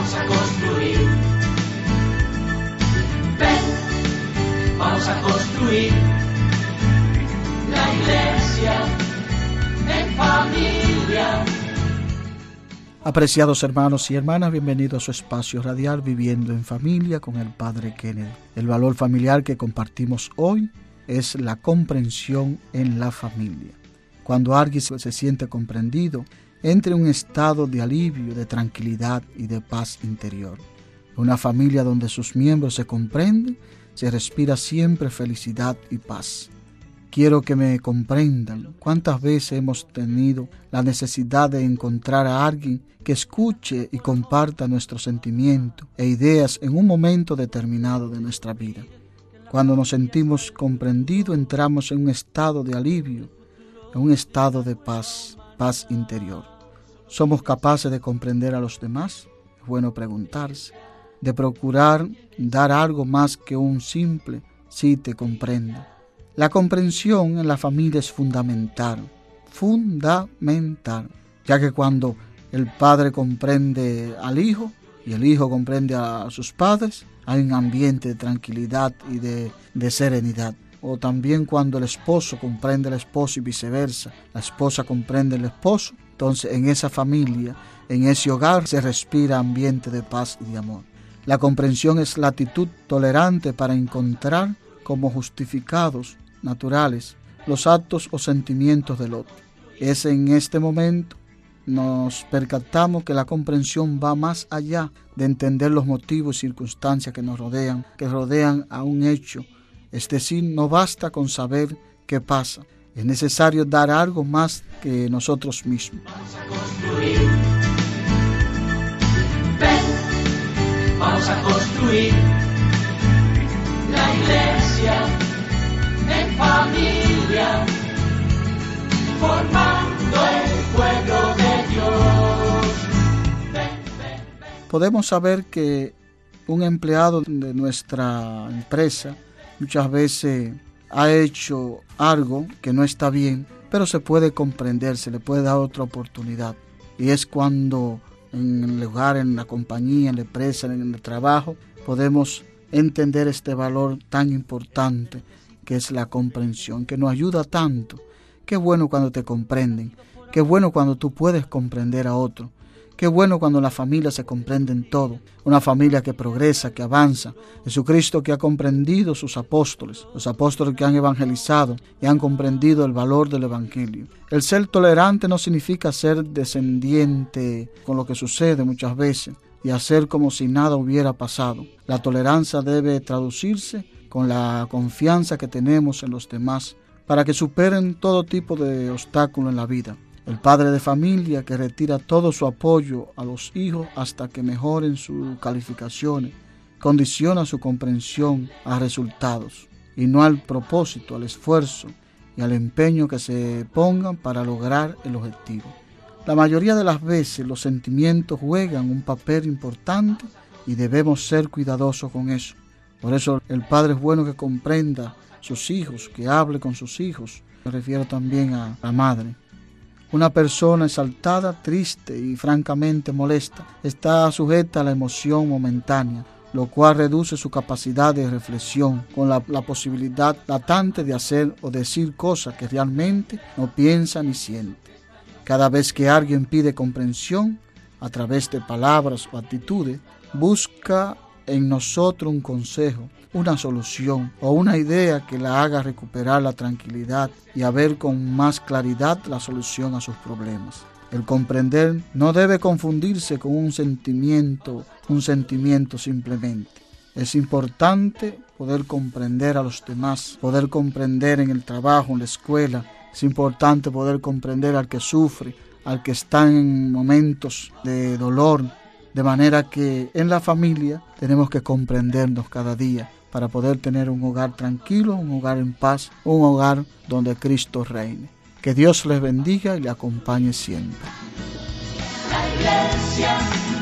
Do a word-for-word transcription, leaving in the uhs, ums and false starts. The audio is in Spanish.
vamos a construir. Ven, vamos a construir la iglesia en familia. Apreciados hermanos y hermanas, bienvenidos a su espacio radial Viviendo en Familia con el Padre Kennedy. El valor familiar que compartimos hoy es la comprensión en la familia. Cuando alguien se siente comprendido, entra en un estado de alivio, de tranquilidad y de paz interior. Una familia donde sus miembros se comprenden, se respira siempre felicidad y paz. Quiero que me comprendan cuántas veces hemos tenido la necesidad de encontrar a alguien que escuche y comparta nuestros sentimientos e ideas en un momento determinado de nuestra vida. Cuando nos sentimos comprendidos, entramos en un estado de alivio, en un estado de paz, paz interior. ¿Somos capaces de comprender a los demás? Es bueno preguntarse, de procurar dar algo más que un simple sí te comprendo. La comprensión en la familia es fundamental, fundamental, ya que cuando el padre comprende al hijo y el hijo comprende a sus padres, hay un ambiente de tranquilidad y de, de serenidad. O también cuando el esposo comprende al esposo y viceversa, la esposa comprende al esposo, entonces en esa familia, en ese hogar se respira ambiente de paz y de amor. La comprensión es la actitud tolerante para encontrar como justificados naturales los actos o sentimientos del otro. Es en este momento nos percatamos que la comprensión va más allá de entender los motivos y circunstancias que nos rodean, que rodean a un hecho. Es decir, no basta con saber qué pasa, es necesario dar algo más que nosotros mismos. Vamos a construir. Ven, vamos a construir la iglesia en familia, formando el pueblo de Dios. Ven, ven, ven. Podemos saber que un empleado de nuestra empresa muchas veces ha hecho algo que no está bien, pero se puede comprender, se le puede dar otra oportunidad. Y es cuando en el lugar, en la compañía, en la empresa, en el trabajo, podemos entender este valor tan importante que es la comprensión, que nos ayuda tanto. Qué bueno cuando te comprenden, qué bueno cuando tú puedes comprender a otro, qué bueno cuando la familia se comprende en todo, una familia que progresa, que avanza. Jesucristo que ha comprendido sus apóstoles, los apóstoles que han evangelizado y han comprendido el valor del evangelio. El ser tolerante no significa ser descendiente con lo que sucede muchas veces y hacer como si nada hubiera pasado. La tolerancia debe traducirse con la confianza que tenemos en los demás para que superen todo tipo de obstáculos en la vida. El padre de familia que retira todo su apoyo a los hijos hasta que mejoren sus calificaciones, condiciona su comprensión a resultados y no al propósito, al esfuerzo y al empeño que se pongan para lograr el objetivo. La mayoría de las veces los sentimientos juegan un papel importante y debemos ser cuidadosos con eso. Por eso el padre es bueno que comprenda a sus hijos, que hable con sus hijos. Me refiero también a la madre. Una persona exaltada, triste y francamente molesta está sujeta a la emoción momentánea, lo cual reduce su capacidad de reflexión con la, la posibilidad latente de hacer o decir cosas que realmente no piensa ni siente. Cada vez que alguien pide comprensión a través de palabras o actitudes, busca en nosotros un consejo, una solución o una idea que la haga recuperar la tranquilidad y a ver con más claridad la solución a sus problemas. El comprender no debe confundirse con un sentimiento, un sentimiento simplemente. Es importante poder comprender a los demás, poder comprender en el trabajo, en la escuela. Es importante poder comprender al que sufre, al que está en momentos de dolor. De manera que en la familia tenemos que comprendernos cada día para poder tener un hogar tranquilo, un hogar en paz, un hogar donde Cristo reine. Que Dios les bendiga y le acompañe siempre. La iglesia